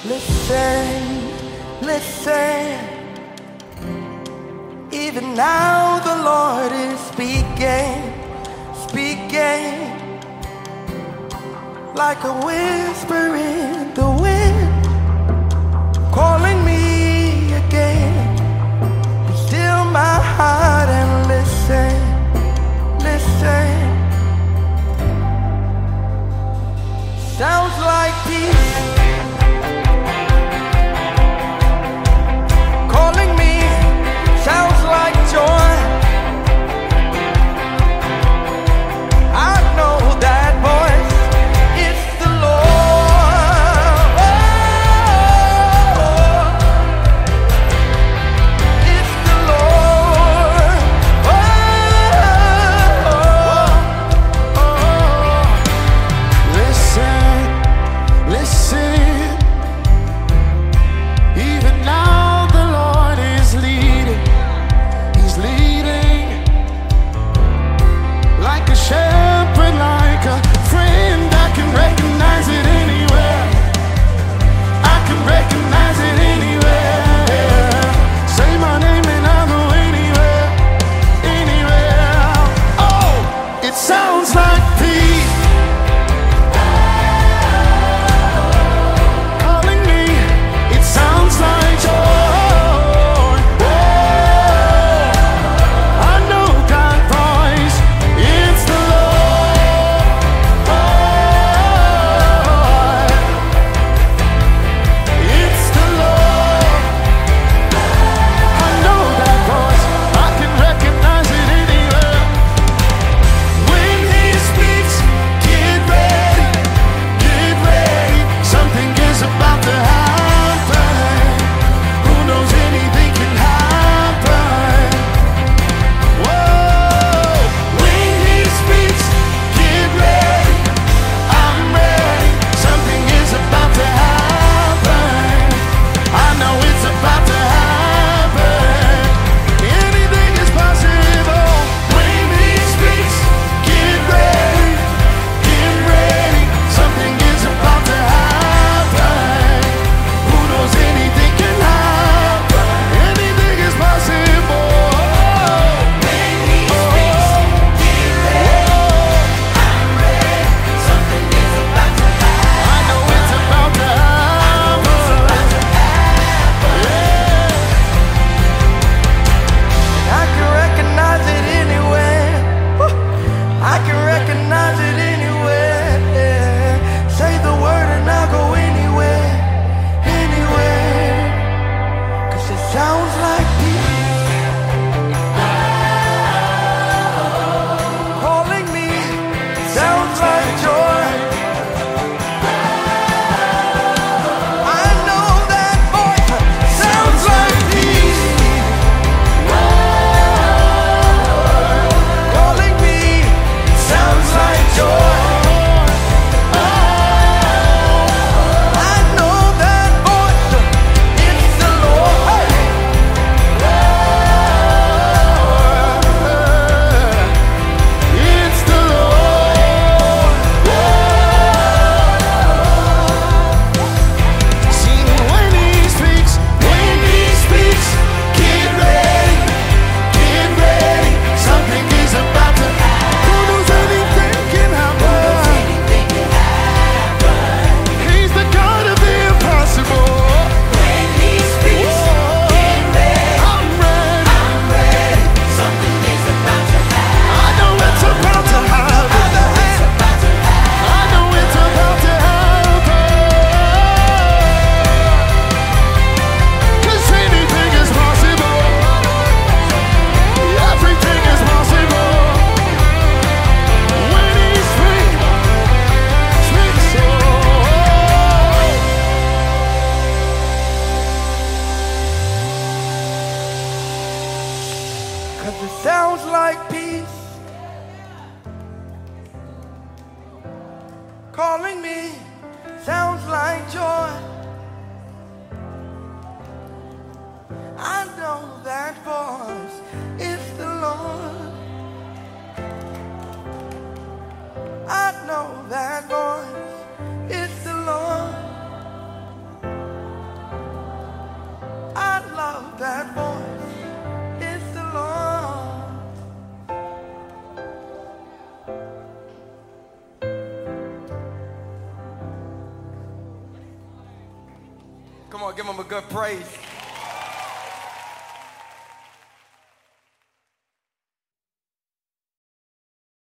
Listen, listen. Even now the Lord is speaking, speaking, like a whisper in the wind, calling me again. Be still my heart and listen, listen. Sounds like peace calling me, sounds like joy. I know that voice, it's the Lord. It's the Lord. Listen, listen. Even now the Lord is leading. He's leading like a shepherd, like a friend. I can recognize it anywhere. I can recognize it anywhere. Say my name and I'll go anywhere, anywhere. Oh, it sounds like peace calling me. It sounds like joy. I know that voice. It's the Lord. It's the Lord. I know that voice. I can recognize it anywhere. When He speaks, get ready, get ready. Something is about to happen. Who knows, anything can happen. Whoa! When He speaks, get ready. I'm ready. Something is about to happen. I know it's about to happen. Anything is possible. When He speaks, get ready, get ready. Something is about to happen. Who knows, anything can happen. Anything is possible. When He speaks, get ready. I'm ready. Something is about to happen. I know it's about to happen. I can recognize it anywhere. Woo. I can recognize it anywhere. Yeah. Say the word and I'll go anywhere, anywhere. 'Cause it sounds like peace calling me, sounds like joy. I know that voice, sounds like peace calling me, sounds like joy. I know that voice, it's the Lord. It's the Lord. Sing when He speaks, get ready, get ready. Something is about to happen. Who knows, anything can happen. He's the God of the impossible. When He speaks, get ready. I'm ready. Something is about to happen. I know it's about to happen. I know it's about to happen. 'Cause anything is possible. Everything is possible. When He speaks, so. 'Cause it sounds like peace calling me, sounds like joy. I know that voice, it's the Lord. I know that voice, it's the Lord. that voice. It's the Lord. Come on, give him a good praise.